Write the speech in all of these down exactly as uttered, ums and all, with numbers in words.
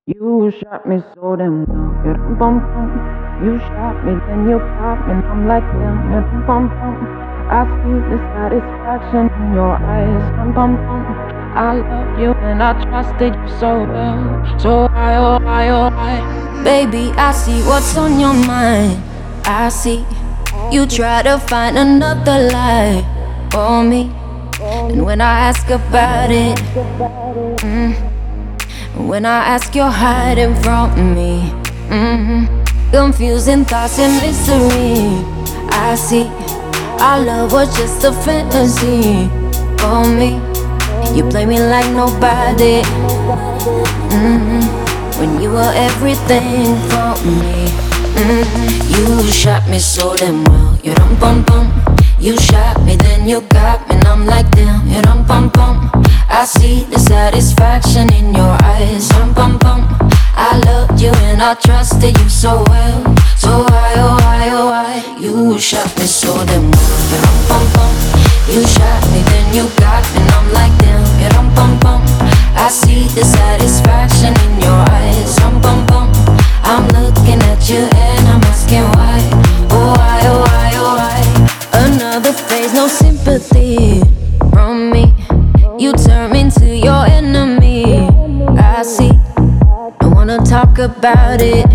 You shot me so damn well. Yeah, dum bum bum. You shot me, then you popped me, and I'm like damn. Yeah, dum bum bum. I see the satisfaction in your eyes. Dum bum bum. I loved you and I trusted you so well. So I, oh I, oh I. Baby, I see what's on your mind. I see you try to find another lie for me. And when I ask about it, mm, when I ask, you're hiding from me. mm, Confusing thoughts and mystery. I see our love was just a fantasy for me. You play me like nobody. mm, When you were everything for me. mm, You shot me so damn well. You dum bum bum. You shot me, then you got me, and I'm like damn. You dum bum bum. I see the satisfaction in your eyes. Dum bum bum. I loved you and I trusted you so well. So why, oh why, oh why? You shot me so damn well. You dum bum bum. You shot me, then you got me, and I'm like damn. You dum bum bum. I see the satisfaction in your eyes. Dum bum bum. I'm looking at you and I'm asking why. Oh why, oh why, oh why? Another phase, no sympathy from me. You turn me into your enemy. I see. I wanna talk about it.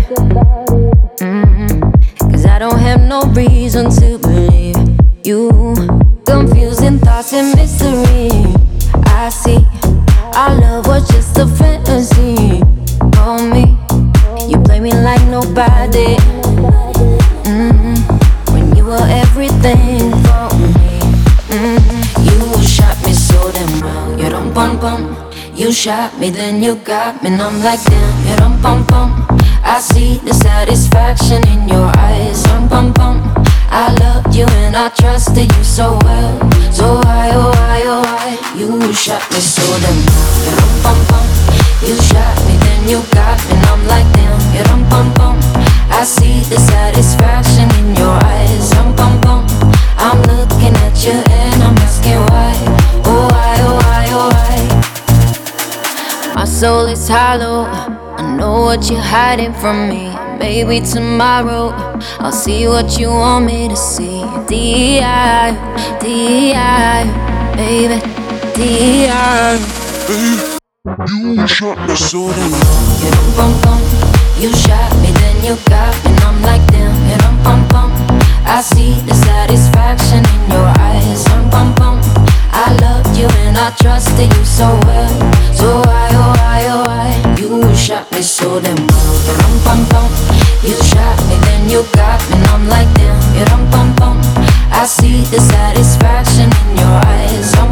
mm, Cause I don't have no reason to believe you. Confusing thoughts and mystery. I see. Our love was just a fantasy for me. You play me like nobody. mm, When you were everything for me. mm, You shot me so damn well. You dum bum bum. You shot me, then you got me, and I'm like damn. You dum bum bum. I see the satisfaction in your eyes. Dum bum bum. I loved you and I trusted you so well. So why, oh why, oh why? You shot me so damn well. You dum bum bum. You shot me, then you got me, and I'm like damn. You dum bum bum. I see the satisfaction in your eyes. Dum bum bum. I'm looking at you and I'm asking why. Oh why, oh why, oh why? My soul is hollow. I know what you're hiding from me. Maybe tomorrow I'll see what you want me to see. D I, D I, baby, D I. You shot me so So damn well. You dum bum bum. You shot me, then you got me, and I'm like damn. You dum bum bum. I see the satisfaction in your eyes. Dum bum bum. I loved you and I trusted you so well. So why, oh why, oh why? You shot me so damn well. You dum bum bum. You shot me, then you got me, and I'm like damn. You dum bum bum. I see the satisfaction in your eyes. Dum